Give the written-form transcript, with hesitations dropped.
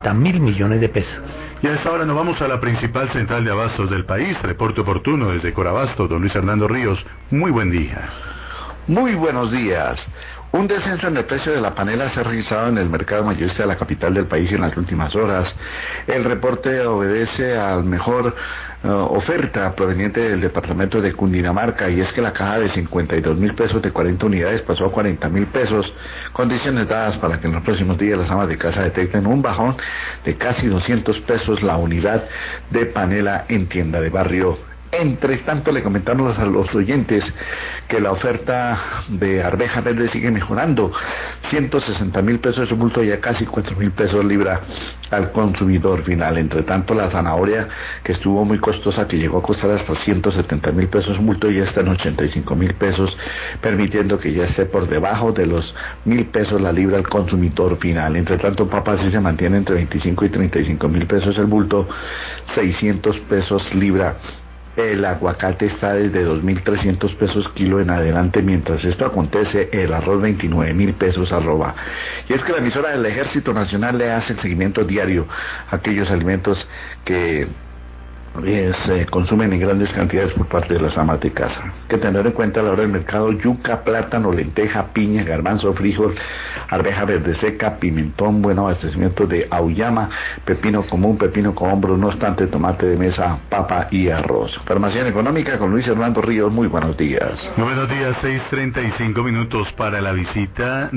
40.000 millones de pesos. Y a esta hora nos vamos a la principal central de abastos del país. Reporte oportuno desde Corabasto, don Luis Hernando Ríos. Muy buen día. Muy buenos días. Un descenso en el precio de la panela se ha registrado en el mercado mayorista de la capital del país en las últimas horas. El reporte obedece al mejor oferta proveniente del departamento de Cundinamarca, y es que la caja de 52.000 pesos de 40 unidades pasó a 40.000 pesos, condiciones dadas para que en los próximos días las amas de casa detecten un bajón de casi 200 pesos la unidad de panela en tienda de barrio. Entre tanto, le comentamos a los oyentes que la oferta de arveja verde sigue mejorando. 160.000 pesos su bulto, ya casi 4.000 pesos libra al consumidor final. Entre tanto, la zanahoria, que estuvo muy costosa, que llegó a costar hasta 170.000 pesos bulto, ya está en 85.000 pesos, permitiendo que ya esté por debajo de los 1.000 pesos la libra al consumidor final. Entre tanto, papas sí se mantiene entre 25 y 35.000 pesos el bulto, 600 pesos libra. El aguacate está desde 2.300 pesos kilo en adelante. Mientras esto acontece, el arroz 29.000 pesos arroba. Y es que la emisora del Ejército Nacional le hace el seguimiento diario a aquellos alimentos que se consumen en grandes cantidades por parte de las amas de casa. Hay que tener en cuenta a la hora del mercado: yuca, plátano, lenteja, piña, garbanzo, frijol, arveja verde seca, pimentón, buen abastecimiento de auyama, pepino común, pepino con hombros, no obstante, tomate de mesa, papa y arroz. Información económica con Luis Hernando Ríos. Muy buenos días. Muy buenos días, 6:35 para la visita